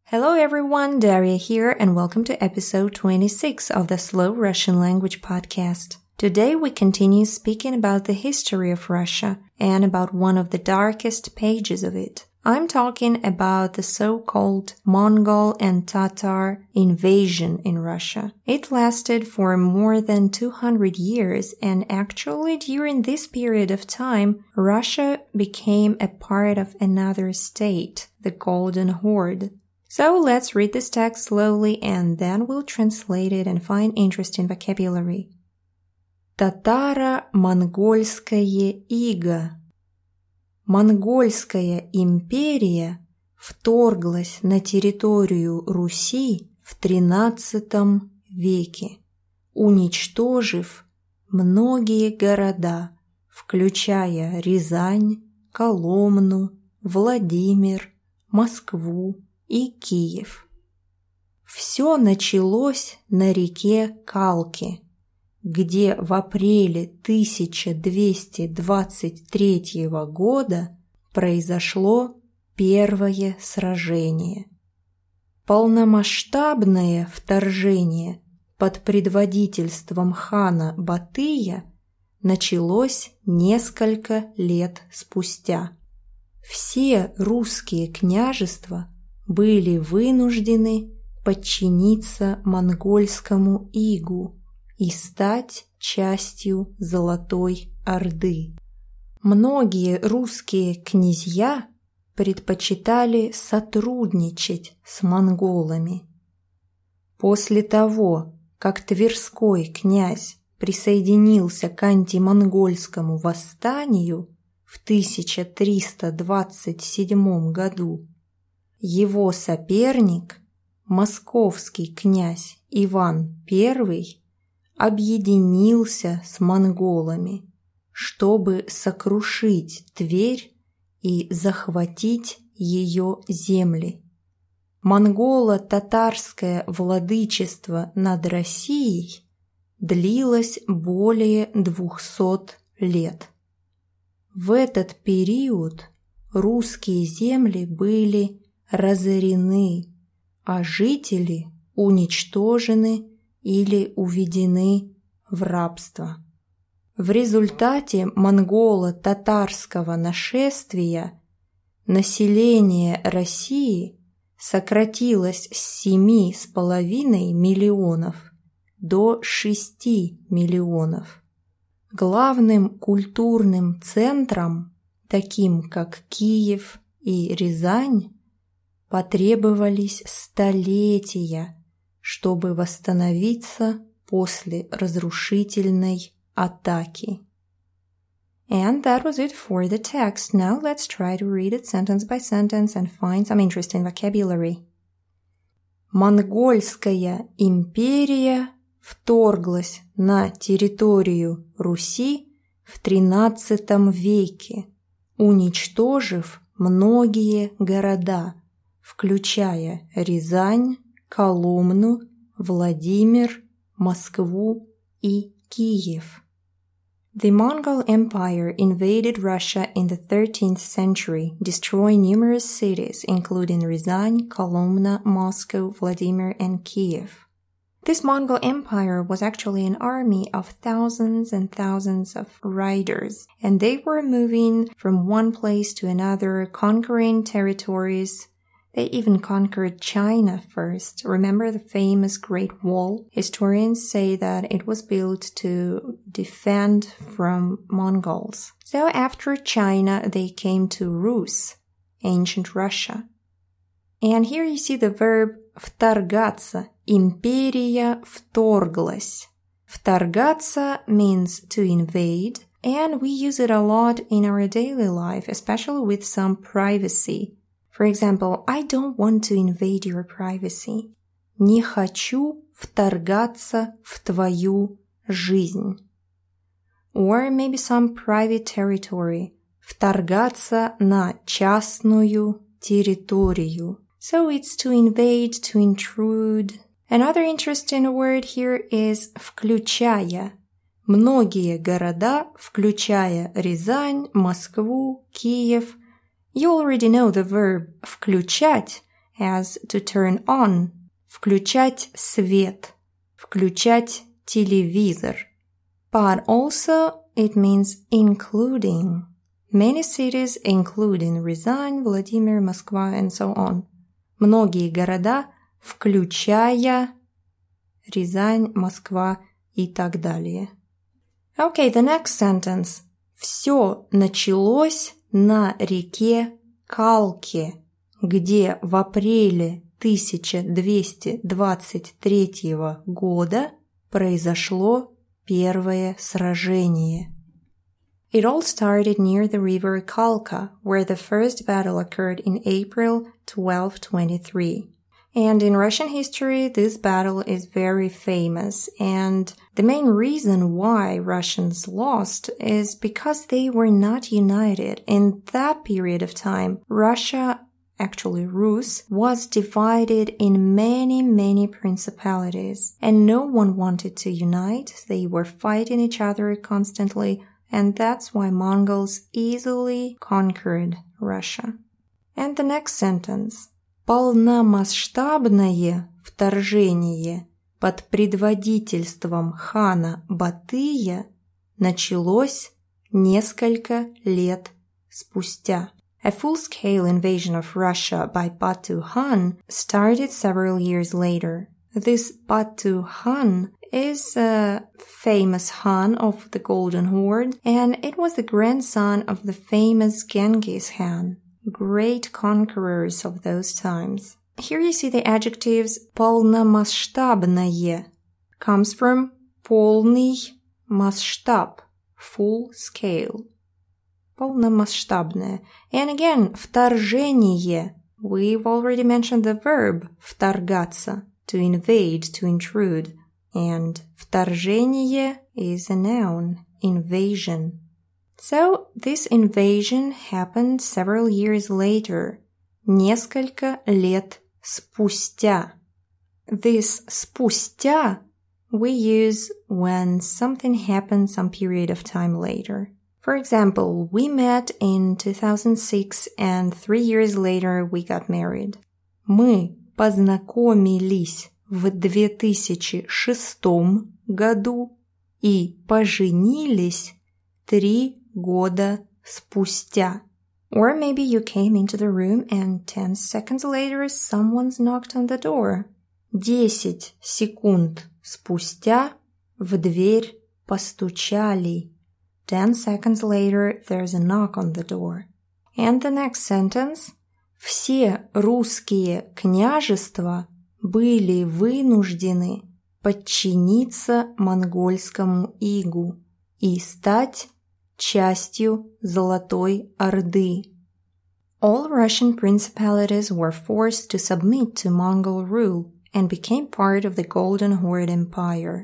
Hello everyone, Daria here and welcome to episode 26 of the Slow Russian Language Podcast. Today we continue speaking about the history of Russia and about one of the darkest pages of it. I'm talking about the so-called Mongol and Tatar invasion in Russia. It lasted for more than 200 years and actually during this period of time, Russia became a part of another state, the Golden Horde. So let's read this text slowly and then we'll translate it and find interesting vocabulary. Татаро-монгольское иго. Монгольская империя вторглась на территорию Руси в XIII веке, уничтожив многие города, включая Рязань, Коломну, Владимир, Москву и Киев. Все началось на реке Калки, где в апреле 1223 года произошло первое сражение. Полномасштабное вторжение под предводительством хана Батыя началось несколько лет спустя. Все русские княжества были вынуждены подчиниться монгольскому игу и стать частью Золотой Орды. Многие русские князья предпочитали сотрудничать с монголами. После того, как Тверской князь присоединился к антимонгольскому восстанию в 1327 году, его соперник, московский князь Иван I, объединился с монголами, чтобы сокрушить Тверь и захватить ее земли. Монголо-татарское владычество над Россией длилось более 200 лет. В этот период русские земли были разорены, а жители уничтожены или уведены в рабство. В результате монголо-татарского нашествия население России сократилось с 7,5 миллионов до 6 миллионов. Главным культурным центрам, таким как Киев и Рязань, потребовались столетия, чтобы восстановиться после разрушительной атаки. And that was it for the text. Now let's try to read it sentence by sentence and find some interesting vocabulary. Монгольская империя вторглась на территорию Руси в XIII веке, уничтожив многие города, включая Рязань, Коломну, Владимир, Москву и Киев. The Mongol Empire invaded Russia in the 13th century, destroying numerous cities, including Rязань, Kolomna, Moscow, Vladimir, and Kiev. This Mongol Empire was actually an army of thousands and thousands of riders, and they were moving from one place to another, conquering territories. They even conquered China first. Remember the famous Great Wall? Historians say that it was built to defend from Mongols. So after China, they came to Rus, ancient Russia. And here you see the verb вторгаться. Империя вторглась. Вторгаться means to invade, and we use it a lot in our daily life, especially with some privacy. For example, I don't want to invade your privacy. Не хочу вторгаться в твою жизнь. Or maybe some private territory. Вторгаться на частную территорию. So it's to invade, to intrude. Another interesting word here is включая. Многие города, включая Рязань, Москву, Киев. You already know the verb включать, as to turn on, включать свет, включать телевизор. But also it means including. Many cities, including Rязань, Vladimir, Moskva, and so on. Многие города, включая Рязань, Москва и так далее. Okay, the next sentence. Все началось на реке Калке, где в апреле 1223 года произошло первое сражение. It all started near the river Kalka, where the first battle occurred in April 1223. And in Russian history, this battle is very famous, and the main reason why Russians lost is because they were not united. In that period of time, Russia, actually Rus, was divided in many principalities, and no one wanted to unite. They were fighting each other constantly, and that's why Mongols easily conquered Russia. And the next sentence. Полномасштабное вторжение под предводительством хана Батыя началось несколько лет спустя. A full-scale invasion of Russia by Batu Khan started several years later. This Batu Khan is a famous Khan of the Golden Horde, and it was the grandson of the famous Genghis Khan, great conquerors of those times. Here you see the adjectives полномасштабное comes from полный масштаб, full scale. Полномасштабное. And again, вторжение. We've already mentioned the verb вторгаться, to invade, to intrude. And вторжение is a noun, invasion. So this invasion happened several years later, несколько лет спустя. This спустя we use when something happened some period of time later. For example, we met in 2006 and 3 years later we got married. Мы познакомились в 2006 году и поженились 3 года спустя. Or maybe you came into the room and 10 seconds later someone's knocked on the door. 10 секунд спустя в дверь постучали. 10 seconds later there's a knock on the door. And the next sentence. Все русские княжества были вынуждены подчиниться монгольскому игу и стать частью Золотой Орды. All Russian principalities were forced to submit to Mongol rule and became part of the Golden Horde Empire.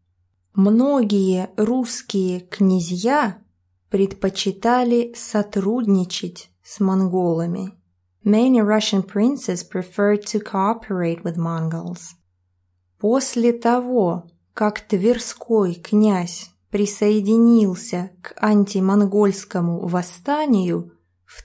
Многие русские князья предпочитали сотрудничать с монголами. Many Russian princes preferred to cooperate with Mongols. После того, как Тверской князь присоединился к антимонгольскому восстанию в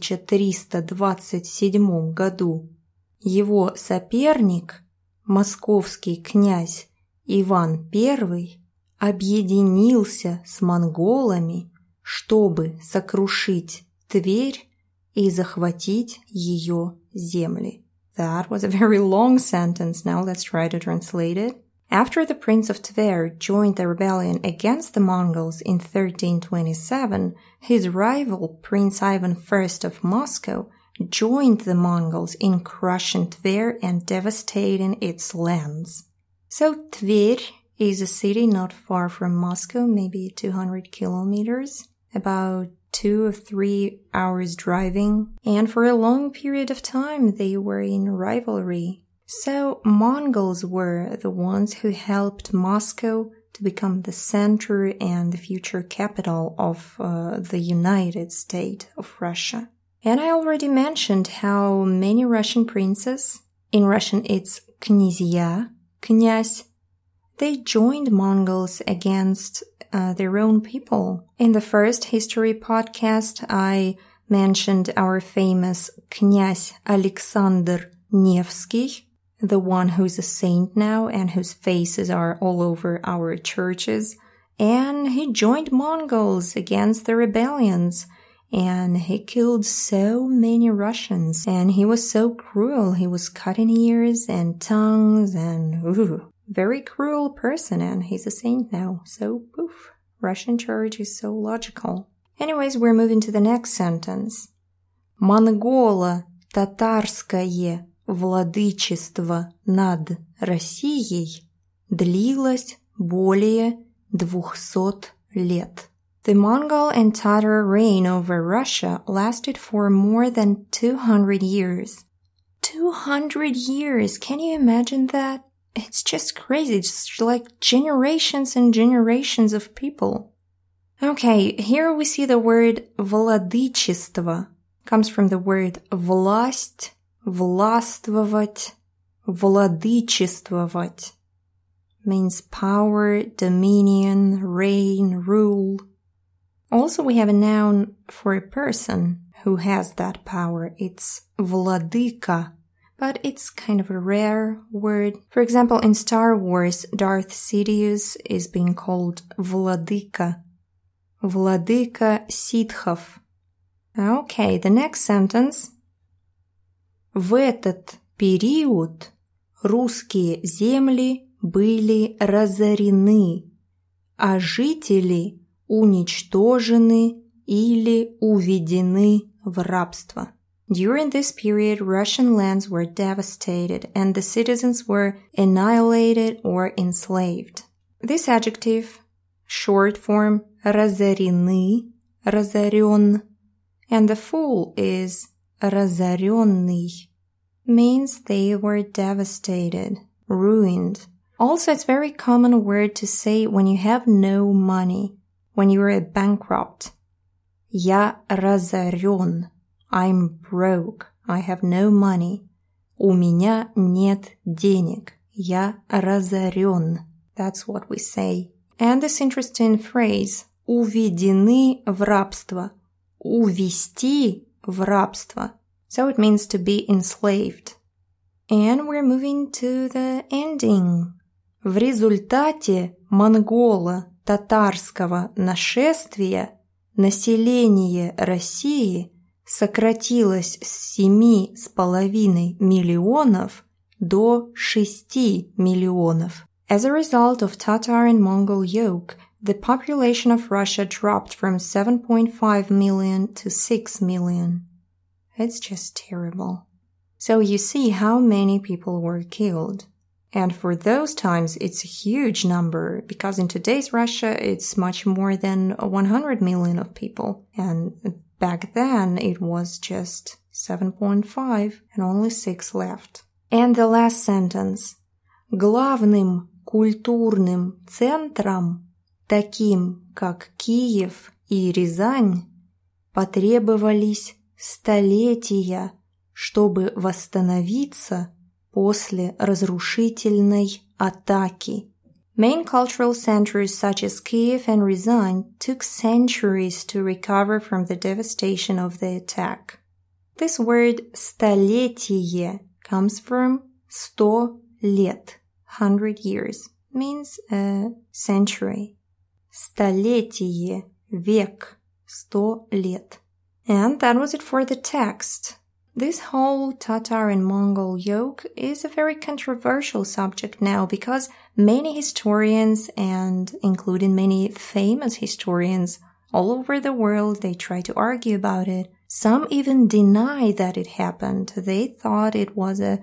1327 году, его соперник, московский князь Иван I, объединился с монголами, чтобы сокрушить Тверь и захватить ее земли. That was a very long sentence. Now let's try to translate it. After the Prince of Tver joined the rebellion against the Mongols in 1327, his rival Prince Ivan I of Moscow joined the Mongols in crushing Tver and devastating its lands. So Tver is a city not far from Moscow, maybe 200 kilometers, about 2 or 3 hours driving, and for a long period of time they were in rivalry. So Mongols were the ones who helped Moscow to become the center and the future capital of the United States of Russia. And I already mentioned how many Russian princes, in Russian it's князья, князь, they joined Mongols against their own people. In the first history podcast, I mentioned our famous князь Alexander Nevsky, the one who's a saint now and whose faces are all over our churches. And he joined Mongols against the rebellions. And he killed so many Russians. And he was so cruel. He was cutting ears and tongues and very cruel person. And he's a saint now. So poof, Russian church is so logical. Anyways, we're moving to the next sentence. Монголо-татарское владычество над Россией длилось более 200 лет. The Mongol and Tatar reign over Russia lasted for more than 200 years. 200 years! Can you imagine that? It's just crazy. It's like generations and generations of people. Okay, here we see the word владычество. Comes from the word власть, властвовать, владычествовать. Means power, dominion, reign, rule. Also, we have a noun for a person who has that power. It's владыка, but it's kind of a rare word. For example, in Star Wars, Darth Sidious is being called владыка. Владыка ситхов. Okay, the next sentence. В этот период русские земли были разорены, а жители уничтожены или уведены в рабство. During this period, Russian lands were devastated and the citizens were annihilated or enslaved. This adjective, short form, разорены, разорен, and the full is разоренный, means they were devastated, ruined. Also, it's a very common word to say when you have no money, when you are a bankrupt. Я разорен. I'm broke. I have no money. У меня нет денег. Я разорен. That's what we say. And this interesting phrase уведены в рабство. Увести в рабство. So it means to be enslaved. And we're moving to the ending. В результате монголо-татарского нашествия население России сократилось с 7,5 миллионов до 6 миллионов. As a result of Tatar and Mongol yoke, the population of Russia dropped from 7.5 million to 6 million. It's just terrible. So you see how many people were killed. And for those times, it's a huge number, because in today's Russia, it's much more than 100 million of people. And back then, it was just 7.5 and only 6 left. And the last sentence. Главным культурным центрам, таким как Киев и Рязань, потребовались столетия, чтобы восстановиться после разрушительной атаки. Main cultural centers such as Kiev and Ryazan took centuries to recover from the devastation of the attack. This word «столетие» comes from 100 лет, 100 years, means a century. Столетие, век, 100 лет. And that was it for the text. This whole Tatar and Mongol yoke is a very controversial subject now because many historians, and including many famous historians all over the world, they try to argue about it. Some even deny that it happened. They thought it was a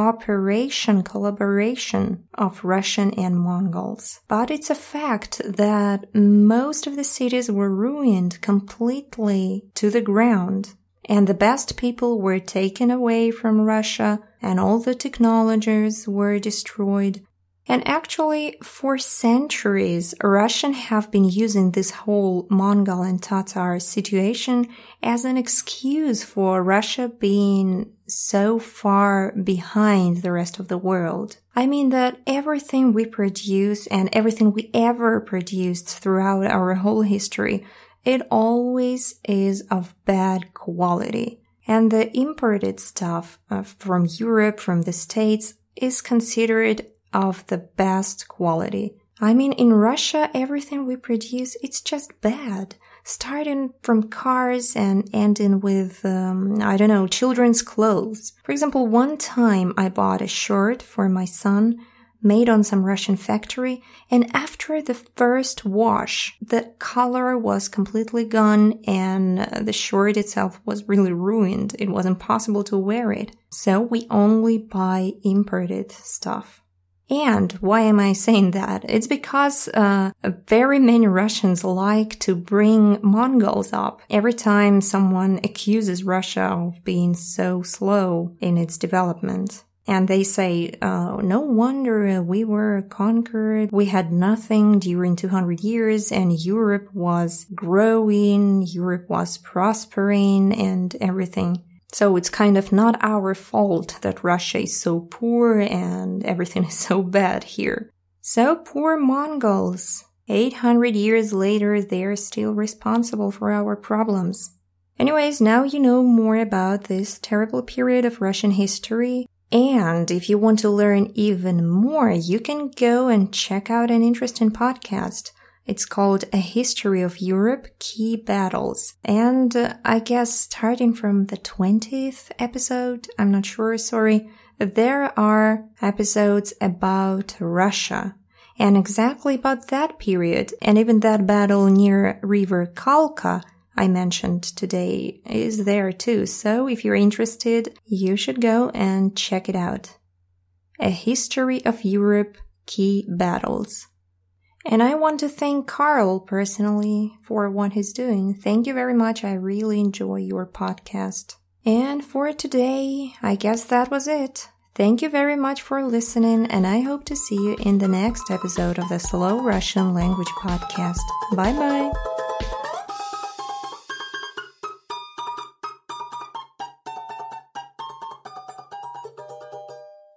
collaboration of Russian and Mongols. But it's a fact that most of the cities were ruined completely to the ground. And the best people were taken away from Russia, and all the technologies were destroyed. And actually, for centuries, Russians have been using this whole Mongol and Tatar situation as an excuse for Russia being so far behind the rest of the world. I mean that everything we produce and everything we ever produced throughout our whole history, it always is of bad quality. And the imported stuff from Europe, from the States, is considered of the best quality. I mean, in Russia, everything we produce, it's just bad. Starting from cars and ending with, children's clothes. For example, one time I bought a shirt for my son made on some Russian factory, and after the first wash, the color was completely gone and the shirt itself was really ruined. It was impossible to wear it. So we only buy imported stuff. And why am I saying that? It's because very many Russians like to bring Mongols up. Every time someone accuses Russia of being so slow in its development. And they say, no wonder we were conquered. We had nothing during 200 years and Europe was growing, Europe was prospering and everything. So it's kind of not our fault that Russia is so poor and everything is so bad here. So poor Mongols. 800 years later, they're still responsible for our problems. Anyways, now you know more about this terrible period of Russian history. And if you want to learn even more, you can go and check out an interesting podcast. It's called A History of Europe, Key Battles. And I guess starting from the 20th episode, I'm not sure, there are episodes about Russia. And exactly about that period, and even that battle near River Kalka I mentioned today is there too. So if you're interested, you should go and check it out. A History of Europe, Key Battles. And I want to thank Carl personally for what he's doing. Thank you very much. I really enjoy your podcast. And for today, I guess that was it. Thank you very much for listening, and I hope to see you in the next episode of the Slow Russian Language Podcast. Bye-bye!